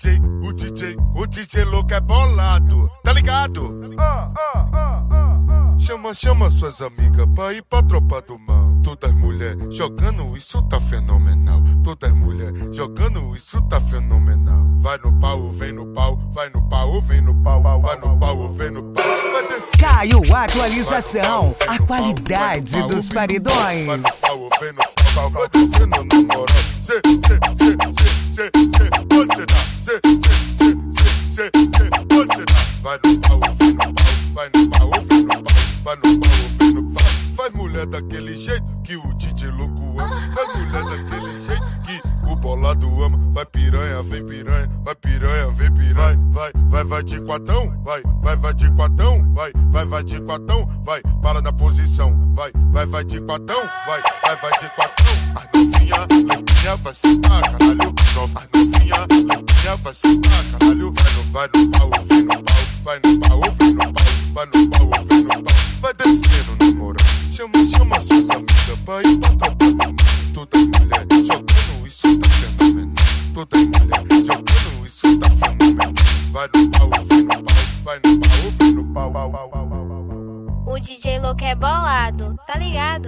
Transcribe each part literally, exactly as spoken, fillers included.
J, o D J, o D J louco é bolado, tá ligado? Ah, ah, ah, ah, ah. Chama, chama suas amigas pra ir pra tropa do mal. Todas mulheres jogando, isso tá fenomenal. Todas mulheres jogando, isso tá fenomenal. Vai no pau, vem no pau, vai no pau, vem no pau, vai no pau, vem no pau. Vai descer. Caiu a atualização, a qualidade dos paredões. Vai no pau, vem no pau, vai descendo na moral. Cê, cê, cê, cê, cê, cê, pode dar. Cê, cê, cê, cê, cê, pode dar. Vai no pau, vem no pau, vai no pau, vem no pau, vai no pau, vem no pau. Faz mulher daquele jeito que o D J louco ama. Faz mulher daquele jeito que o bolado ama. Vai piranha, vem piranha, vai piranha, vem piranha. Vai, vai, vai, vai de quatão, vai, vai, vai de quatão, vai, vai, vai de quatão, vai, para na posição, vai, vai, vai de quatão, vai, vai, vai de quatão. As novinha, lepinha, vai sentar, caralho. As novinha, lepinha, vai sentar, caralho. Vai no, vai no pau, vem no pau, vai no pau, vem no pau, vai no pau, vem no pau. Vai descendo na moral. Chama, chama suas amigas pra ir pra tropa do mal. Todas mulheres jogando, isso tá fenomenal. Todas mulheres jogando, isso tá fenomenal. Vai no pau, vem no pau, vai no pau, vem no pau, pau, pau, pau, pau, pau. O D J louco é bolado, tá ligado?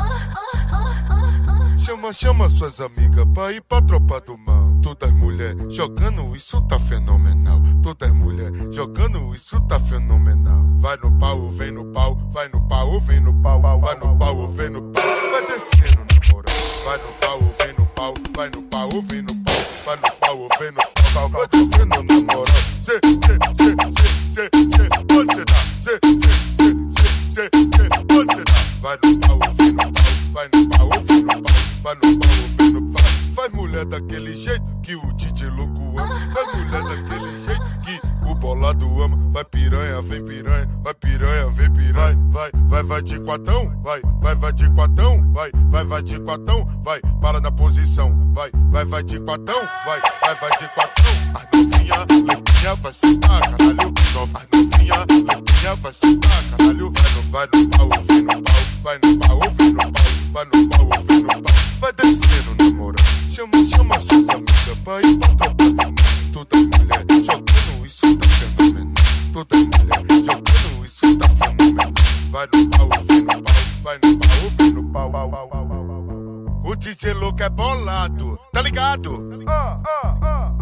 Chama, chama suas amigas pra ir pra tropa do mal. Todas mulheres jogando, isso tá fenomenal. Todas mulheres jogando, isso tá fenomenal. Vai no pau, vem no pau, vai no pau, vem no pau, vai no pau, vem no pau. Vai descendo na moral. Vai no pau, vem no pau, vai no pau, vem no pau, vai no pau, vem no pau. Vai descendo na moral. Cê, cê, cê, cê, cê, cê, pode dar. Cê, cê, cê, cê, cê, pode dar. Vai no pau, vem no pau, vai no pau, vem no pau, vai no pau, vem no pau. Faz mulher daquele jeito que o D J louco ama. Faz mulher daquele jeito que o bolado ama. Vai piranha, vem piranha, vai piranha, vem piranha. Vai, vai, vai, vai de quatão, vai, vai, vai de quatão, vai, vai, vai de quatão, vai, para na posição, vai, vai, vai de quatão, vai, vai, vai de quatão. As novinha, lepinha, vai sentar, caralho. As novinha, lepinha, vai sentar, caralho. Vai no, vai no pau, vem no pau, vai no pau, vem no pau, vai no pau, vem no pau. Vai descendo na moral. Chama, chama suas amigas pra ir pra tropa do mal. Todas mulheres jogando, isso tá fenomenal. Todas mulheres jogando, isso tá fenomenal. Vai no pau, vem no pau, vai no pau, vem no pau, pau, pau, pau, pau, pau. O D J louco é bolado, tá ligado? Ah, ah, ah.